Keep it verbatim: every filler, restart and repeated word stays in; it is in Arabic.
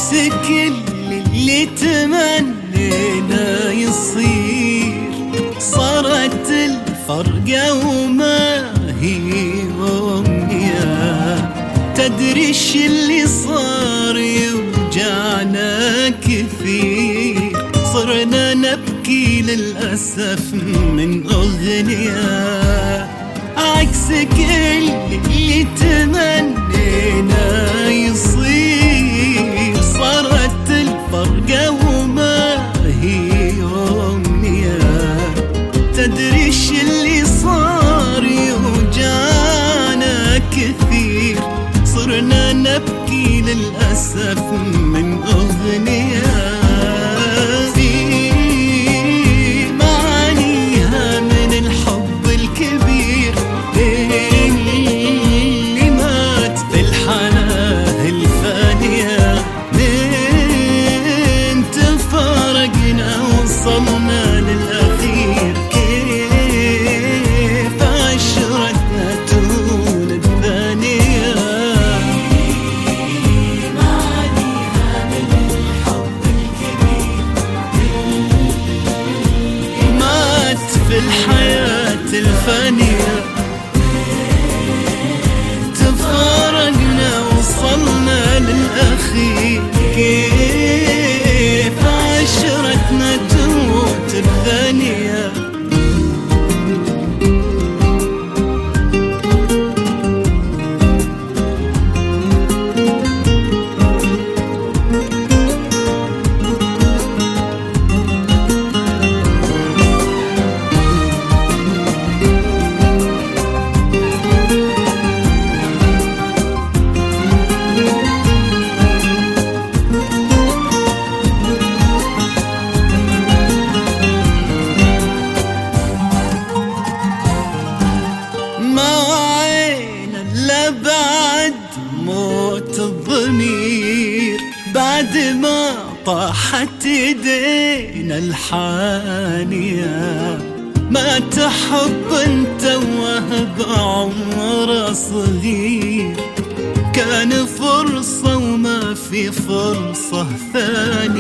عكس كل اللي تمنينا يصير. صارت الفرقة وما هي أمنية، تدري ايش اللي صار يوجعنا كثير. صرنا نبكي للأسف من أغنية، عكس كل اللي تمنينا يصير. صارت الفرقة وما هي أمنية، تدري ايش اللي صار يوجعنا كثير. صرنا نبكي للأسف من أغنية في معانيها من الحب الكبير اللي مات في الحياة الفانية. من تفارقنا وصلنا للأخير، كيف عشرتنا طول الثانية. في الحياة الفانية تفارقنا وصلنا للأخير، كيف عشرتنا تموت بثانية. بعد موت الضمير، بعد ما طاحت ايدينا الحانية، ما تحب انت وهب عمر صغير. كان فرصة وما في فرصة ثانية.